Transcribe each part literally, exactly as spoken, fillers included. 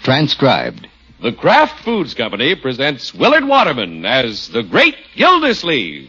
Transcribed. The Kraft Foods Company presents Willard Waterman as the Great Gildersleeve.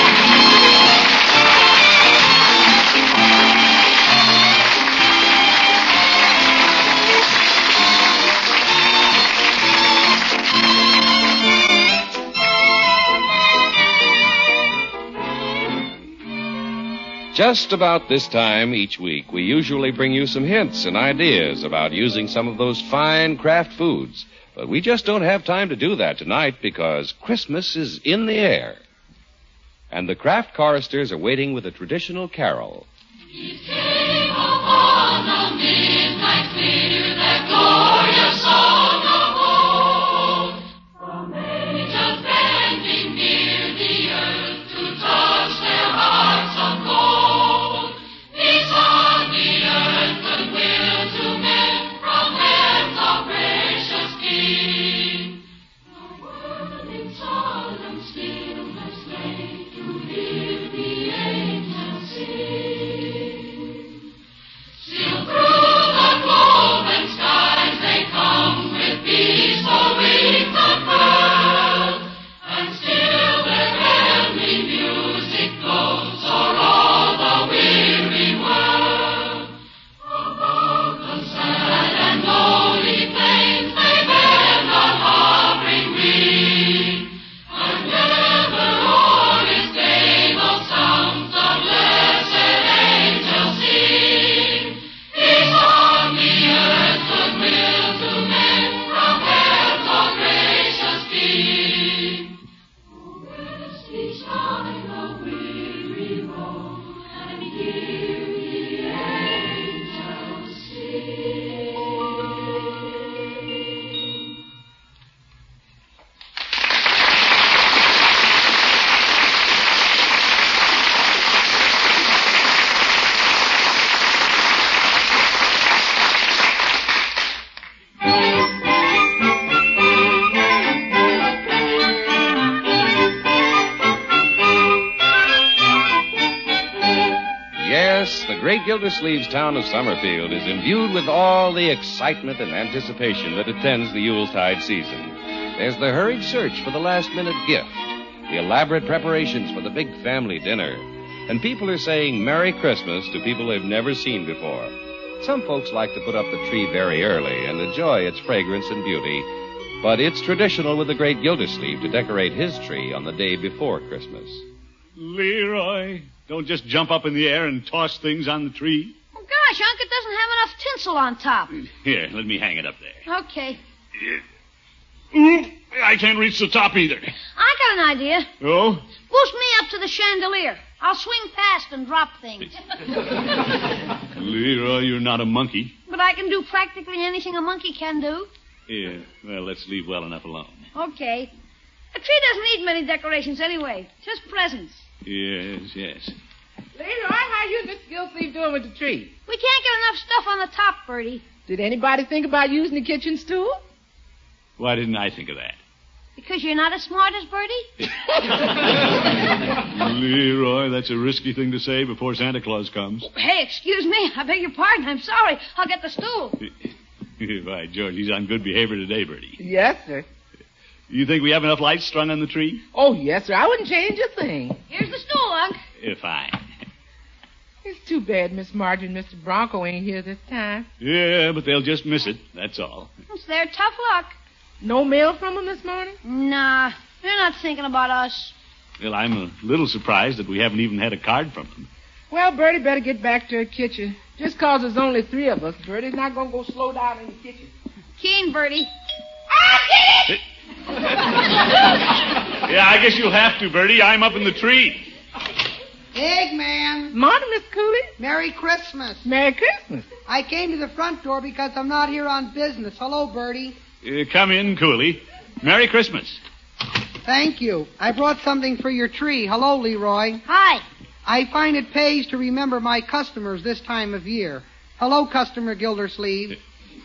Just about this time each week, we usually bring you some hints and ideas about using some of those fine Kraft foods. But we just don't have time to do that tonight because Christmas is in the air. And the Kraft choristers are waiting with a traditional carol. He came upon a midnight clear, that glorious song of old. From angels bending near the earth to touch their hearts of gold. Peace on the earth, goodwill to men, from hands of gracious King. The world in solemn stillness lay to hear the angels sing. Still through the globe and skies they come with peaceful wings unfurled, and still their heavenly music goes o'er all the weary world. Above the sad and lonely plains they bend a hovering ring, and never o'er his stable sounds the blessed angels sing. Peace on the earth, goodwill to men, from heaven's all gracious King. Who rest each time the weary road, and hear the angels sing. Yes, the great Gildersleeve's town of Summerfield is imbued with all the excitement and anticipation that attends the Yuletide season. There's the hurried search for the last-minute gift, the elaborate preparations for the big family dinner, and people are saying Merry Christmas to people they've never seen before. Some folks like to put up the tree very early and enjoy its fragrance and beauty, but it's traditional with the great Gildersleeve to decorate his tree on the day before Christmas. Leroy, don't just jump up in the air and toss things on the tree. Oh, gosh, Unc, it doesn't have enough tinsel on top. Here, let me hang it up there. Okay. Ooh, I can't reach the top either. I got an idea. Oh? Boost me up to the chandelier. I'll swing past and drop things. Leroy, you're not a monkey. But I can do practically anything a monkey can do. Yeah, well, let's leave well enough alone. Okay. A tree doesn't need many decorations anyway. Just presents. Yes, yes. Leroy, how you and Mister Gildersleeve doing with the tree? We can't get enough stuff on the top, Bertie. Did anybody think about using the kitchen stool? Why didn't I think of that? Because you're not as smart as Bertie? Leroy, that's a risky thing to say before Santa Claus comes. Hey, excuse me. I beg your pardon. I'm sorry. I'll get the stool. By George, he's on good behavior today, Bertie. Yes, sir. You think we have enough lights strung on the tree? Oh, yes, sir. I wouldn't change a thing. Here's the stool, Unc. Yeah, fine. It's too bad Miss Margie and Mister Bronco ain't here this time. Yeah, but they'll just miss it, that's all. It's their tough luck. No mail from them this morning? Nah, they're not thinking about us. Well, I'm a little surprised that we haven't even had a card from them. Well, Bertie better get back to her kitchen. Just 'cause there's only three of us, Bertie's not going to go slow down in the kitchen. Keen, Bertie. I'll get it! Yeah, I guess you'll have to, Bertie. I'm up in the tree. Eggman. Morning, Miss Cooley. Merry Christmas. Merry Christmas. I came to the front door because I'm not here on business. Hello, Bertie. Uh, come in, Cooley. Merry Christmas. Thank you. I brought something for your tree. Hello, Leroy. Hi. I find it pays to remember my customers this time of year. Hello, customer Gildersleeve.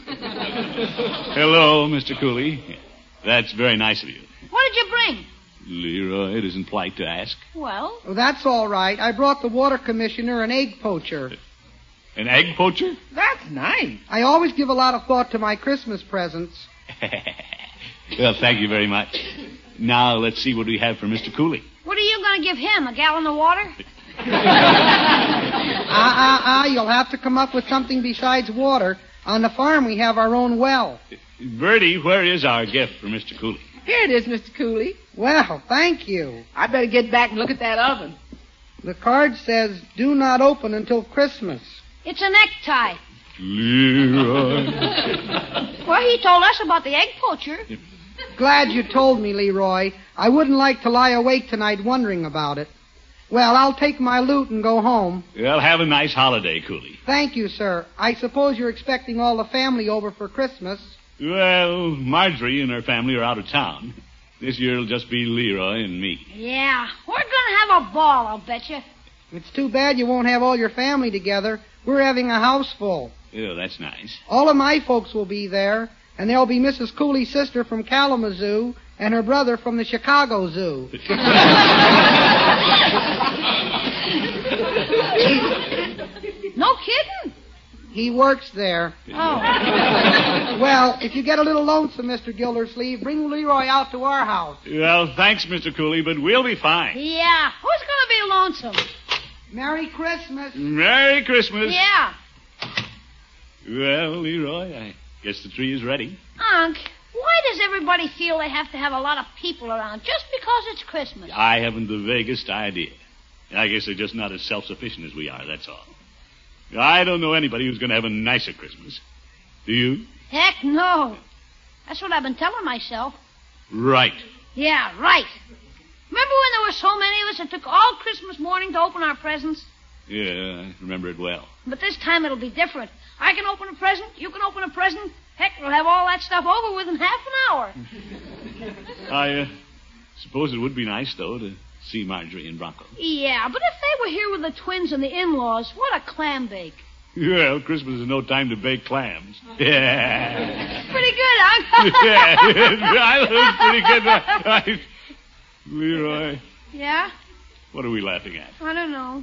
Hello, Mister Cooley. That's very nice of you. What did you bring? Leroy, it isn't polite to ask. Well? Oh, that's all right. I brought the water commissioner an egg poacher. An egg poacher? That's Nice. I always give a lot of thought to my Christmas presents. Well, thank you very much. Now, let's see what we have for Mister Cooley. What are you going to give him? A gallon of water? Ah, ah, ah, you'll have to come up with something besides water. On the farm, we have our own well. Bertie, where is our gift for Mister Cooley? Here it is, Mister Cooley. Well, thank you. I better get back and look at that oven. The card says, do not open until Christmas. It's a necktie. Leroy. Well, he told us about the egg poacher. Glad you told me, Leroy. I wouldn't like to lie awake tonight wondering about it. Well, I'll take my loot and go home. Well, have a nice holiday, Cooley. Thank you, sir. I suppose you're expecting all the family over for Christmas. Well, Marjorie and her family are out of town. This year it'll just be Leroy and me. Yeah, we're going to have a ball, I'll bet you. It's too bad you won't have all your family together. We're having a house full. Oh, that's nice. All of my folks will be there, and there'll be Missus Cooley's sister from Kalamazoo and her brother from the Chicago Zoo. No kidding? He works there. Oh. Well, if you get a little lonesome, Mister Gildersleeve, bring Leroy out to our house. Well, thanks, Mister Cooley, but we'll be fine. Yeah, who's going to be lonesome? Merry Christmas. Merry Christmas. Yeah. Well, Leroy, I guess the tree is ready. Unc, why does everybody feel they have to have a lot of people around just because it's Christmas? I haven't the vaguest idea. I guess they're just not as self-sufficient as we are, that's all. I don't know anybody who's going to have a nicer Christmas. Do you? Heck no. That's what I've been telling myself. Right. Yeah, right. Remember when there were so many of us that took all Christmas morning to open our presents? Yeah, I remember it well. But this time it'll be different. I can open a present, you can open a present. Heck, we'll have all that stuff over within half an hour. I uh, suppose it would be nice, though, to see Marjorie and Bronco. Yeah, but if they were here with the twins and the in-laws, what a clam bake. Well, Christmas is no time to bake clams. Yeah. Pretty good, Unc. Yeah, that was pretty good. I, Leroy, Yeah? what are we laughing at? I don't know.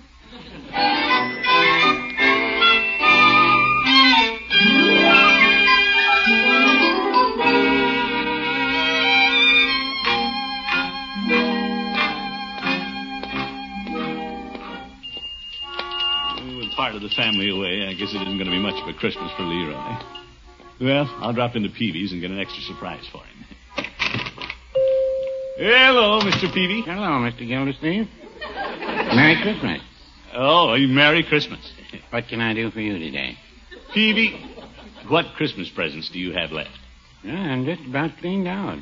With part of the family away, I guess it isn't going to be much of a Christmas for Leroy. Well, I'll drop into Peavy's and get an extra surprise for him. Hello, Mister Peavy. Hello, Mister Gildersleeve. Merry Christmas. Oh, Merry Christmas. What can I do for you today? Peavy, what Christmas presents do you have left? Yeah, I'm just about cleaned out.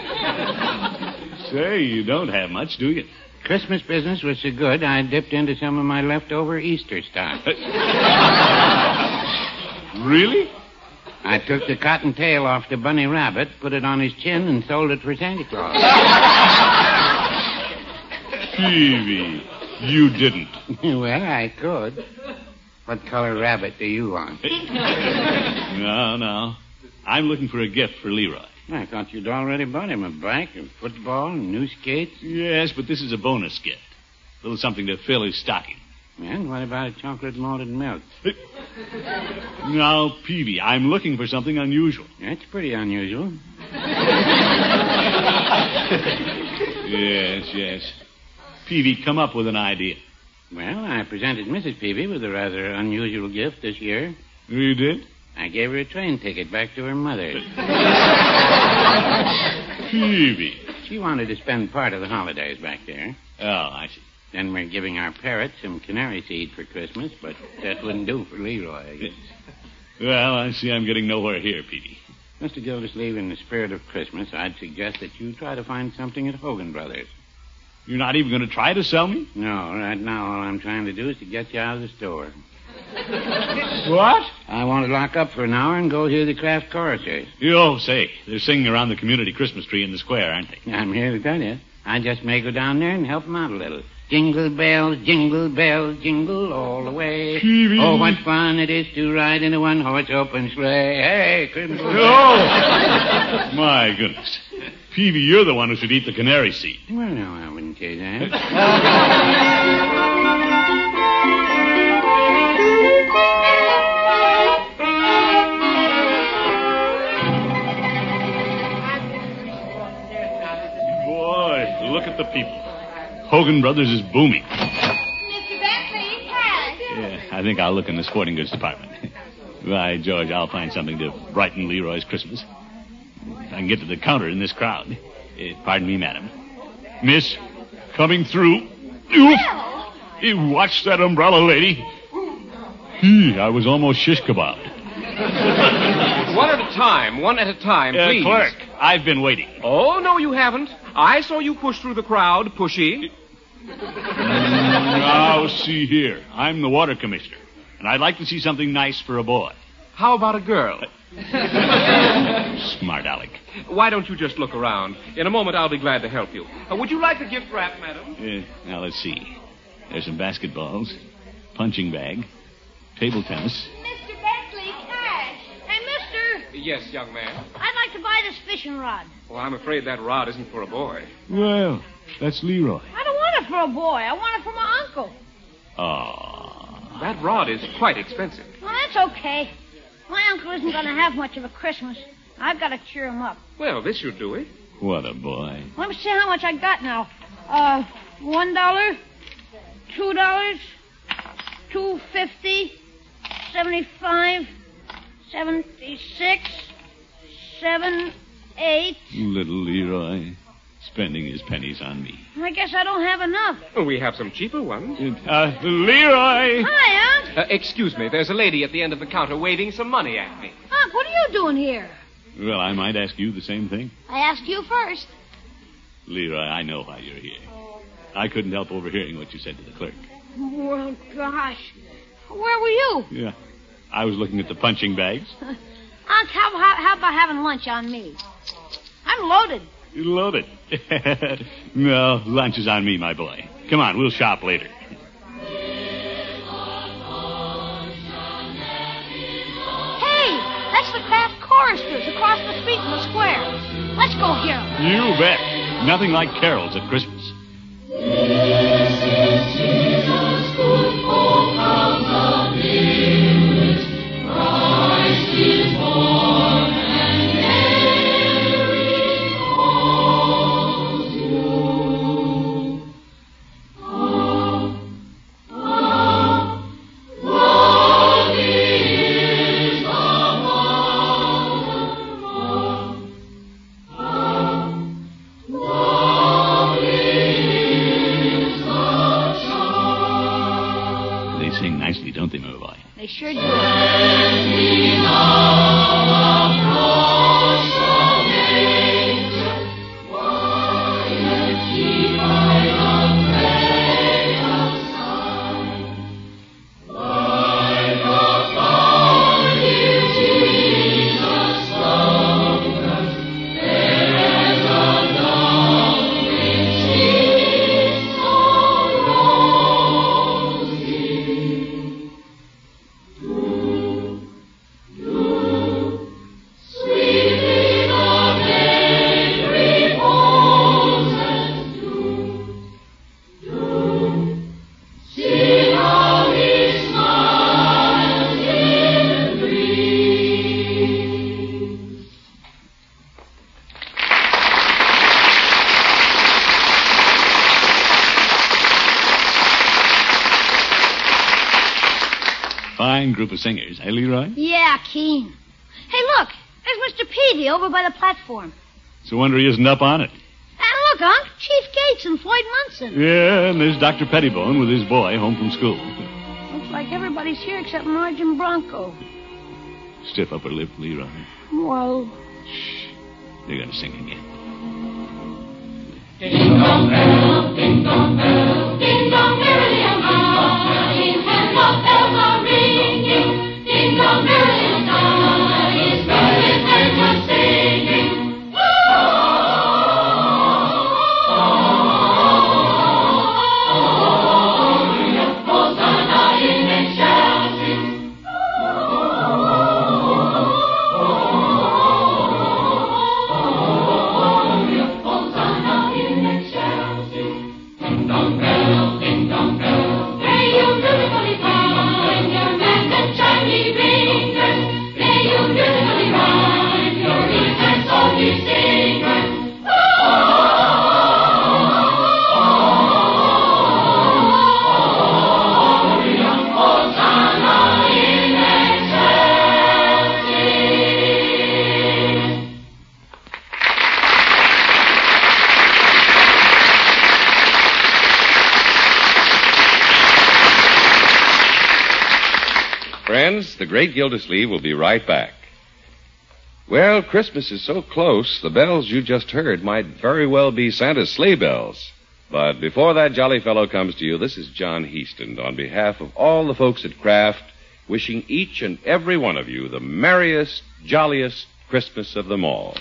Say, you don't have much, do you? Christmas business was so good, I dipped into some of my leftover Easter stock. Really? I took the cotton tail off the bunny rabbit, put it on his chin, and sold it for Santa Claus. Peavy, you didn't. Well, I could. What color rabbit do you want? No, no. I'm looking for a gift for Leroy. I thought you'd already bought him a bike, a football, and new skates. Yes, but this is a bonus gift. A little something to fill his stocking. And what about a chocolate malted milk? Now, Peavy, I'm looking for something unusual. That's pretty unusual. Yes, yes. Peavy, come up with an idea. Well, I presented Missus Peavy with a rather unusual gift this year. You did? I gave her a train ticket back to her mother. Peavy. She wanted to spend part of the holidays back there. Oh, I see. Then we're giving our parrot some canary seed for Christmas, but that wouldn't do for Leroy, I guess. Well, I see I'm getting nowhere here, Peavy. Mister Gildersleeve, in the spirit of Christmas, I'd suggest that you try to find something at Hogan Brothers. You're not even going to try to sell me? No, right now all I'm trying to do is to get you out of the store. What? I want to lock up for an hour and go hear the craft chorusers. Oh, say, they're singing around the community Christmas tree in the square, aren't they? I'm here to tell you. I just may go down there and help them out a little. Jingle bells, jingle bells, jingle all the way. Peavy. Oh, what fun it is to ride in a one-horse open sleigh. Hey, Christmas. Oh! My goodness. Peavy, you're the one who should eat the canary seed. Well, no, I wouldn't say that. at the people. Hogan Brothers is booming. Mister Bentley, cash. Yeah, I think I'll look in the sporting goods department. Why, George, I'll find something to brighten Leroy's Christmas. If I can get to the counter in this crowd. Uh, pardon me, madam. Miss, coming through. Oof. You watch that umbrella, lady. Hmm, I was almost shish kebabbed. One at a time, one at a time, Uh, please. clerk, I've been waiting. Oh, no, you haven't. I saw you push through the crowd, pushy. Now, see here. I'm the water commissioner, and I'd like to see something nice for a boy. How about a girl? Smart aleck. Why don't you just look around? In a moment, I'll be glad to help you. Uh, would you like a gift wrap, madam? Uh, now, let's see. There's some basketballs, punching bag, table tennis. Mister Bentley, cash. Hey, mister, Yes, young man. I'd like to buy this fishing rod. Well, I'm afraid that rod isn't for a boy. Well, that's Leroy. I don't want it for a boy. I want it for my uncle. Aw. That rod is quite expensive. Well, that's okay. My uncle isn't going to have much of a Christmas. I've got to cheer him up. Well, this should do it. What a boy. Let me see how much I got now. Uh, one dollar, two dollars, two fifty, seventy-five, seventy-six, seven, eight. Little Leroy, spending his pennies on me. I guess I don't have enough. Well, we have some cheaper ones. Uh, Leroy! Hi, Unc. Uh, excuse me, there's a lady at the end of the counter waving some money at me. Unc, what are you doing here? Well, I might ask you the same thing. I asked you first. Leroy, I know why you're here. I couldn't help overhearing what you said to the clerk. Well, gosh. Where were you? Yeah. I was looking at the punching bags. Unc, how, how, how about having lunch on me? I'm loaded. You loaded. No, lunch is on me, my boy. Come on, we'll shop later. Hey, that's the Kraft choristers across the street in the square. Let's go hear 'em. You bet. Nothing like carols at Christmas. They sing nicely, don't they, my boy? They sure do. Fine group of singers, eh, Leroy? Yeah, keen. Hey, look. There's Mister Peavy over by the platform. It's a wonder he isn't up on it. And look, Unc. Chief Gates and Floyd Munson. Yeah, and there's Doctor Pettibone with his boy home from school. Looks like everybody's here except Marge and Bronco. Stiff upper lip, Leroy. Well, They're going to sing again. Ding dong bell, ding dong bell, ding dong merrily on high, and the bells are ringing. Ding dong merrily on high, it's merry Christmas singing. Hosanna in excelsis. Hosanna in excelsis. Ding dong bell. minutes, the Great Gildersleeve will be right back. Well, Christmas is so close, the bells you just heard might very well be Santa's sleigh bells. But before that jolly fellow comes to you, this is John Heaston on behalf of all the folks at Kraft, wishing each and every one of you the merriest, jolliest Christmas of them all.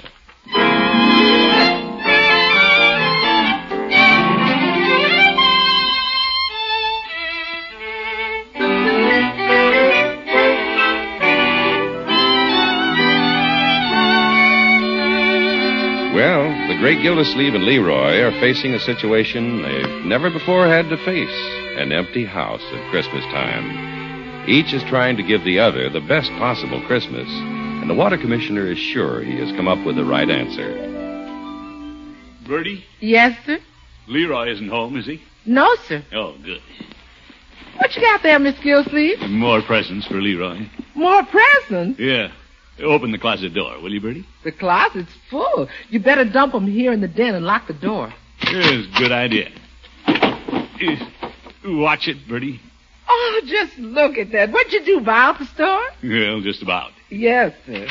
Well, the Great Gildersleeve and Leroy are facing a situation they've never before had to face, an empty house at Christmas time. Each is trying to give the other the best possible Christmas, and the water commissioner is sure he has come up with the right answer. Bertie? Yes, sir? Leroy isn't home, is he? No, sir. Oh, good. What you got there, Miss Gildersleeve? More presents for Leroy. More presents? Yeah. Open the closet door, will you, Bertie? The closet's full. You better dump them here in the den and lock the door. Yes, good idea. Uh, Watch it, Bertie. Oh, just look at that. What'd you do, buy out the store? Well, just about. Yes, sir.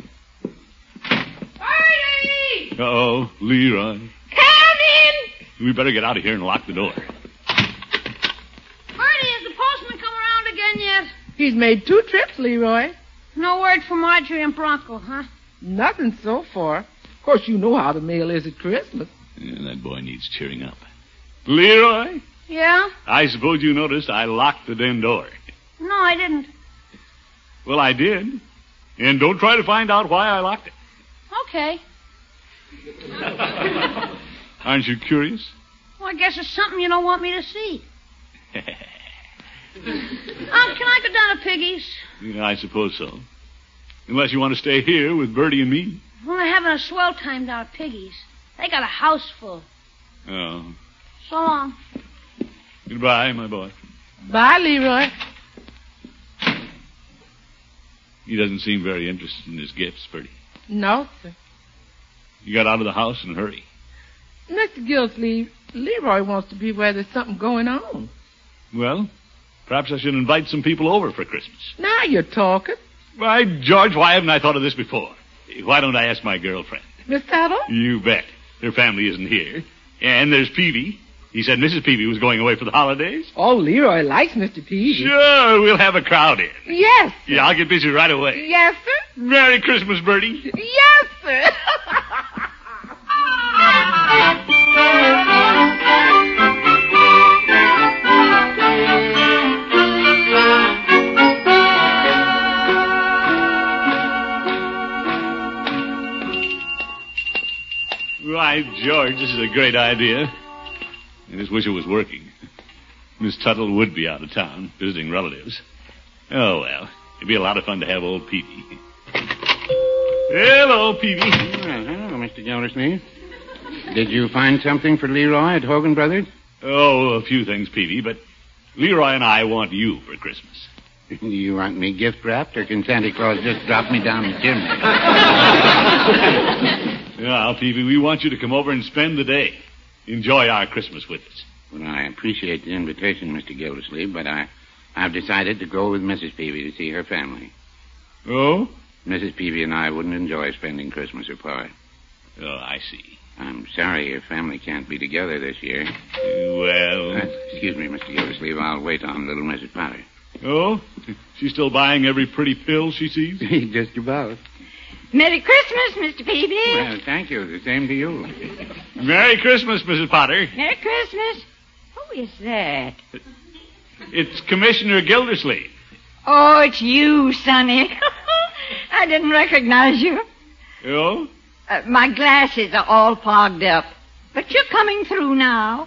Bertie! Uh-oh, Leroy. Come in! We better get out of here and lock the door. Bertie, has the postman come around again yet? He's made two trips, Leroy. No word from Marjorie and Bronco, huh? Nothing so far. Of course, you know how the mail is at Christmas. Yeah, that boy needs cheering up. Leroy, Yeah? I suppose you noticed I locked the den door. No, I didn't. Well, I did. And don't try to find out why I locked it. Okay. Aren't you curious? Well, I guess it's something you don't want me to see. Um, can I go down to Piggy's? Yeah, I suppose so. Unless you want to stay here with Bertie and me. Well, they're having a swell time down at Piggy's. They got a house full. Oh. So long. Goodbye, my boy. Bye, Leroy. He doesn't seem very interested in his gifts, Bertie. No, sir. You got out of the house in a hurry. Mister Gildersleeve, Leroy wants to be where there's something going on. Well, perhaps I should invite some people over for Christmas. Now you're talking. Why, George, why haven't I thought of this before? Why don't I ask my girlfriend? Miss Tuttle? You bet. Her family isn't here. And there's Peavy. He said Missus Peavy was going away for the holidays. Oh, Leroy likes Mister Peavy. Sure, we'll have a crowd in. Yes, sir. Yeah, I'll get busy right away. Yes, sir. Merry Christmas, Bertie. Yes, sir. Why, George, this is a great idea. I just wish it was working. Miss Tuttle would be out of town, visiting relatives. Oh, well, it'd be a lot of fun to have old Peavy. Hello, Peavy. Well, hello, Mister Gildersleeve. Did you find something for Leroy at Hogan Brothers? Oh, a few things, Peavy, but Leroy and I want you for Christmas. Do you want me gift wrapped, or can Santa Claus just drop me down the chimney? Well, Peavy, we want you to come over and spend the day. Enjoy our Christmas with us. Well, I appreciate the invitation, Mister Gildersleeve, but I, I've decided to go with Missus Peavy to see her family. Oh? Missus Peavy and I wouldn't enjoy spending Christmas apart. Oh, I see. I'm sorry your family can't be together this year. Well... Uh, excuse me, Mister Gildersleeve. I'll wait on little Missus Potter. Oh? She's still buying every pretty pill she sees? Just about. Merry Christmas, Mister Peavy. Well, thank you. The same to you. Merry Christmas, Missus Potter. Merry Christmas. Who is that? It's Commissioner Gildersleeve. Oh, it's you, Sonny. I didn't recognize you. Oh? Uh, my glasses are all fogged up. But you're coming through now.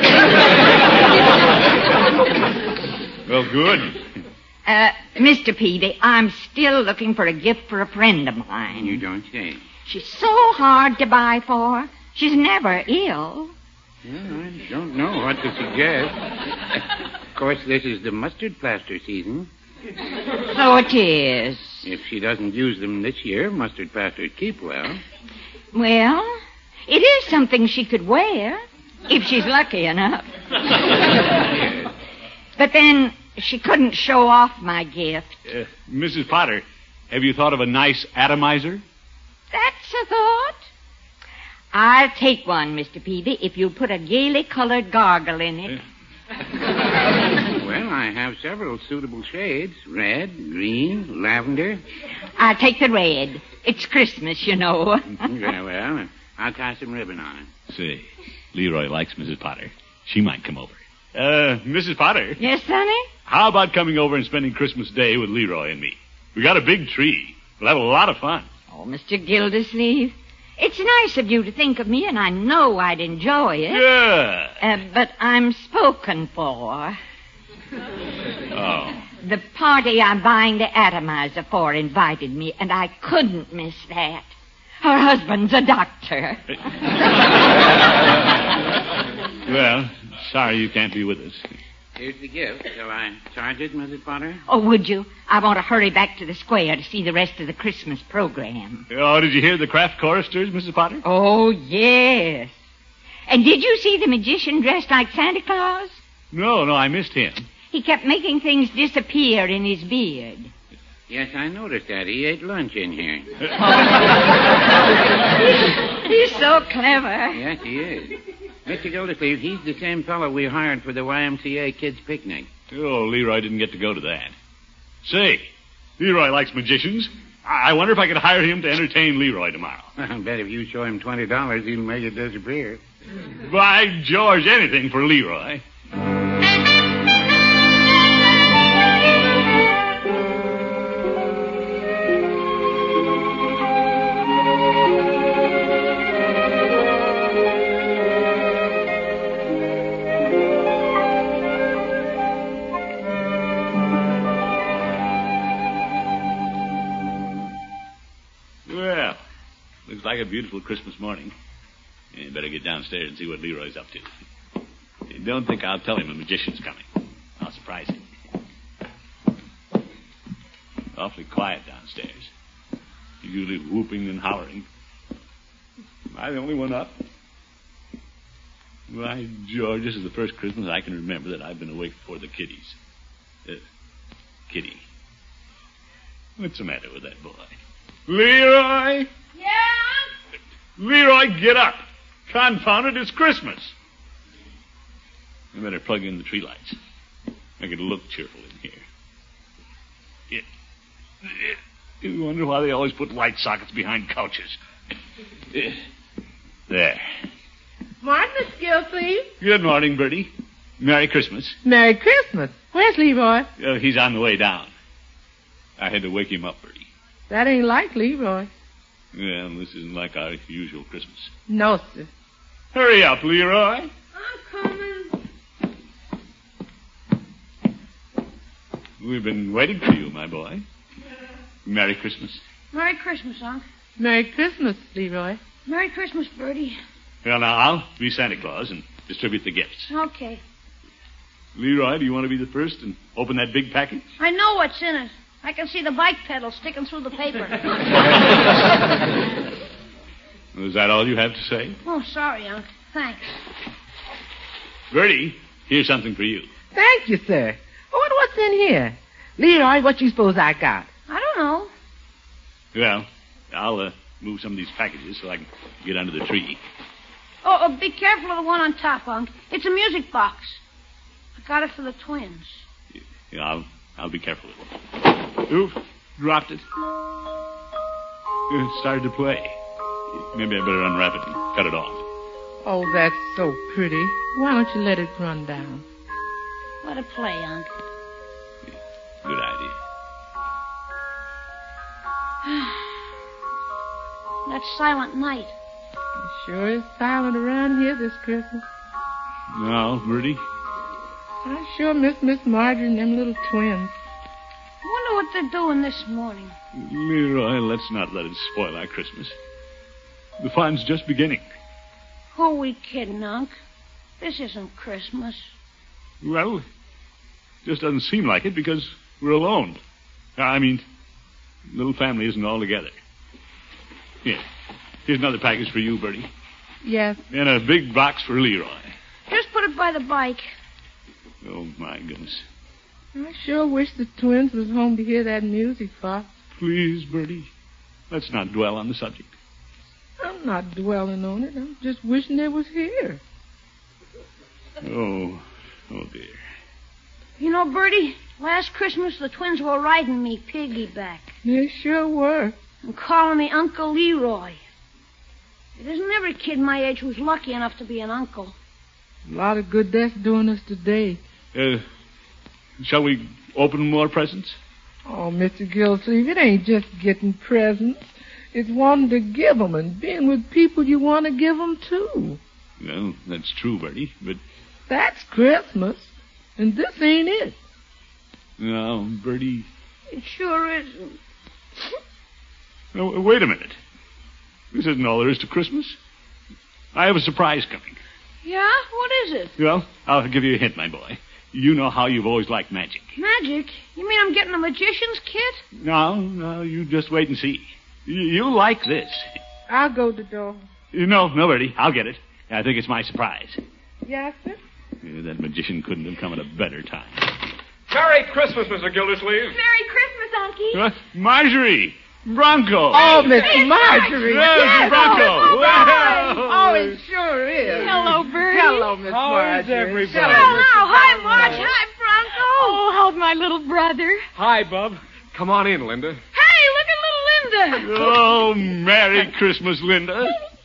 Well, good. Uh, Mister Peavy, I'm still looking for a gift for a friend of mine. You don't say. She's so hard to buy for. She's never ill. Well, I don't know what to suggest. Of course, this is the mustard plaster season. So it is. If she doesn't use them this year, mustard plasters keep well. Well, it is something she could wear, if she's lucky enough. Yes. But then, She couldn't show off my gift. Uh, Missus Potter, have you thought of a nice atomizer? That's a thought. I'll take one, Mister Peavy, if you'll put a gaily colored gargle in it. Well, I have several suitable shades. Red, green, lavender. I'll take the red. It's Christmas, you know. Very well. I'll tie some ribbon on it. Say, Leroy likes Missus Potter. She might come over. Uh, Missus Potter. Yes, Sonny? How about coming over and spending Christmas Day with Leroy and me? We got a big tree. We'll have a lot of fun. Oh, Mister Gildersleeve, it's nice of you to think of me, and I know I'd enjoy it. Yeah. Uh, but I'm spoken for. Oh. The party I'm buying the atomizer for invited me, and I couldn't miss that. Her husband's a doctor. Well, sorry you can't be with us. Here's the gift. Shall I charge it, Missus Potter? Oh, would you? I want to hurry back to the square to see the rest of the Christmas program. Oh, did you hear the craft choristers, Missus Potter? Oh, yes. And did you see the magician dressed like Santa Claus? No, no, I missed him. He kept making things disappear in his beard. Yes, I noticed that. He ate lunch in here. He's so clever. Yes, he is. Mister Gildersleeve, he's the same fellow we hired for the Y M C A kids' picnic. Oh, Leroy didn't get to go to that. Say, Leroy likes magicians. I wonder if I could hire him to entertain Leroy tomorrow. I bet if you show him twenty dollars, he'll make it disappear. By George, anything for Leroy. Well, looks like a beautiful Christmas morning. You better get downstairs and see what Leroy's up to. You don't think I'll tell him a magician's coming. I'll surprise him. Awfully quiet downstairs. He's usually whooping and hollering. Am I the only one up? Why, George, this is the first Christmas I can remember that I've been awake before the kiddies. Uh, Kitty. What's the matter with that boy? Leroy! Yeah? Leroy, get up! Confound it, it's Christmas. I better plug in the tree lights. Make it look cheerful in here. It, it, you wonder why they always put light sockets behind couches. It, there. Morning, Miss Gilsleeve. Good morning, Bertie. Merry Christmas. Merry Christmas. Where's Leroy? Uh, he's on the way down. I had to wake him up, Bertie. That ain't like Leroy. Well, this isn't like our usual Christmas. No, sir. Hurry up, Leroy. I'm coming. We've been waiting for you, my boy. Merry Christmas. Merry Christmas, Unc. Merry Christmas, Leroy. Merry Christmas, Bertie. Well, now, I'll be Santa Claus and distribute the gifts. Okay. Leroy, do you want to be the first and open that big package? I know what's in it. I can see the bike pedal sticking through the paper. Is that all you have to say? Oh, sorry, Unc. Thanks. Bertie, here's something for you. Thank you, sir. I wonder what's in here. Leroy, what you suppose I got? I don't know. Well, I'll uh, move some of these packages so I can get under the tree. Oh, oh, be careful of the one on top, Unc. It's a music box. I got it for the twins. Yeah, I'll, I'll be careful with it. Oof, dropped it. It started to play. Maybe I better unwrap it and cut it off. Oh, that's so pretty. Why don't you let it run down? Let it play, Unc. Good idea. That silent night. It sure is silent around here this Christmas. Now, Bertie? I sure miss Miss Marjorie and them little twins. Wonder what they're doing this morning. Leroy, let's not let it spoil our Christmas. The fun's just beginning. Who are we kidding, Unc? This isn't Christmas. Well, just doesn't seem like it because we're alone. I mean, little family isn't all together. Here, here's another package for you, Bertie. Yes. And a big box for Leroy. Just put it by the bike. Oh, my goodness. I sure wish the twins was home to hear that music, Pop. Please, Bertie, let's not dwell on the subject. I'm not dwelling on it. I'm just wishing they was here. Oh, oh, dear. You know, Bertie, last Christmas the twins were riding me piggyback They sure were. and calling me Uncle Leroy. It isn't every kid my age who's lucky enough to be an uncle. A lot of good that's doing us today. Uh, shall we open more presents? Oh, Mister Gilsleeve, it ain't just getting presents. It's wanting to give 'em and being with people you want to give 'em to. Well, that's true, Bertie, but... That's Christmas, and this ain't it. No, Bertie... It sure isn't. No, wait a minute. This isn't all there is to Christmas. I have a surprise coming. Yeah? What is it? Well, I'll give you a hint, my boy. You know how you've always liked magic. Magic? You mean I'm getting a magician's kit? No, no, you just wait and see. You, you'll like this. I'll go to the door. No, no, Bertie, I'll get it. I think it's my surprise. Yes, sir? Yeah, that magician couldn't have come at a better time. Merry Christmas, Mister Gildersleeve. Merry Christmas, Unky. Uh, Marjorie! Bronco! Oh, Miss Marjorie. Yes, Bronco! Oh, Well. oh, it sure is. Hello, Bertie. Hello, Miss How is Marjorie. everybody? Hello, Hello. Mister Hi, Marjorie. Marge. Hi, Bronco. Oh, how's my little brother? Hi, Bub. Come on in, Linda. Hey, look at little Linda. Oh, Merry Christmas, Linda.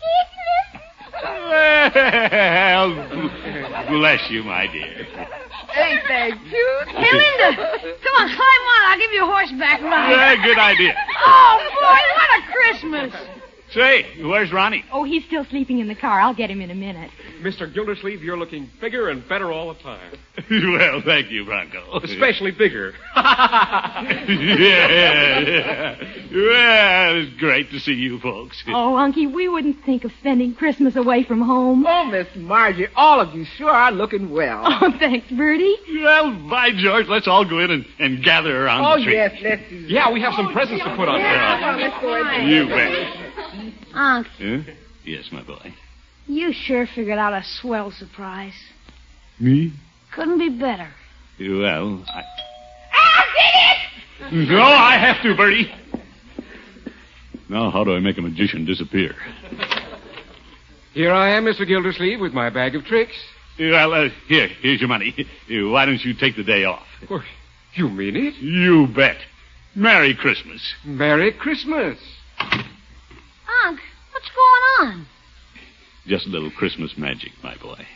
Well, bless you, my dear. Ain't that cute? Hey, Linda. Come on, climb on. I'll give you a horseback ride. Yeah, good idea. Oh, boy, what a Christmas. Say, where's Ronnie? Oh, he's still sleeping in the car. I'll get him in a minute. Mister Gildersleeve, you're looking bigger and better all the time. Well, thank you, Bronco. Especially bigger. yeah, yeah. Well, it's great to see you folks. Oh, Unky, we wouldn't think of spending Christmas away from home. Oh, Miss Marjorie, all of you sure are looking well. Oh, thanks, Bertie. Well, by George, let's all go in and, and gather around Oh, the tree. yes, let's do that. Yeah, we have some presents to put on Yeah, there. well, let's go ahead. You bet. Unc, Huh? Yes, my boy. you sure figured out a swell surprise. Me? Couldn't be better. Well, I... I'll get it! No, I have to, Bertie. Now, how do I make a magician disappear? Here I am, Mister Gildersleeve, with my bag of tricks. Well, uh, here, here's your money. Uh, Why don't you take the day off? Well, you mean it? You bet. Merry Christmas. Merry Christmas. Unc, what's going on? Just a little Christmas magic, my boy.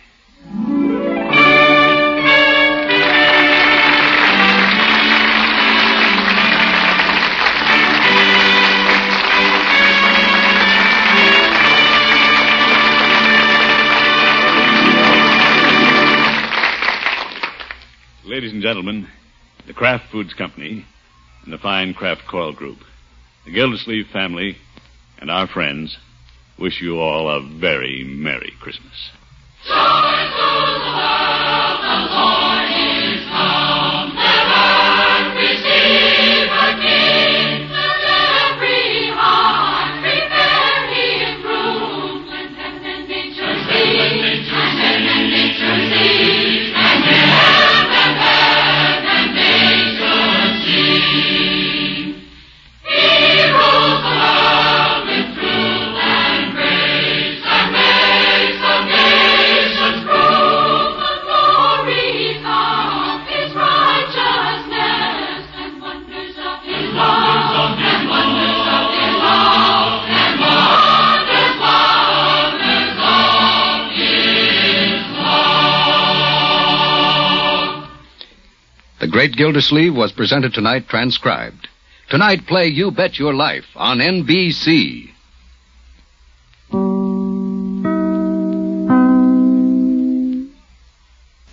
Ladies and gentlemen, the Kraft Foods Company and the Fine Kraft Coil Group, the Gildersleeve family, and our friends wish you all a very Merry Christmas. The Great Gildersleeve was presented tonight transcribed. Tonight play You Bet Your Life on N B C.